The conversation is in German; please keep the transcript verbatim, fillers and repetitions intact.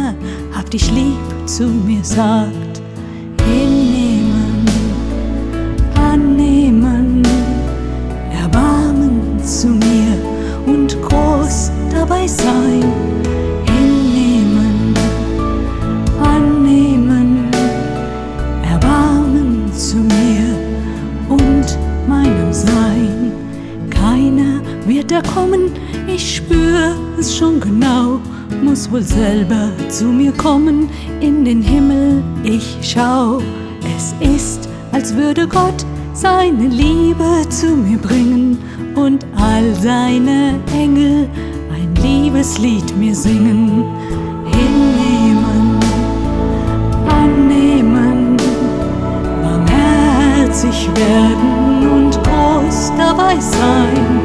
hab dich lieb zu mir sagt. Hinnehmen, annehmen, Erbarmen zu mir und groß dabei sein. Hinnehmen, annehmen, Erbarmen zu mir und meinem Sein. Keiner wird da kommen, ich spür es schon genau, muss wohl selber zu mir kommen, in den Himmel ich schau. Es ist, als würde Gott seine Liebe zu mir bringen und all seine Engel ein Liebeslied mir singen. Hinnehmen, annehmen, barmherzig werden und groß dabei sein.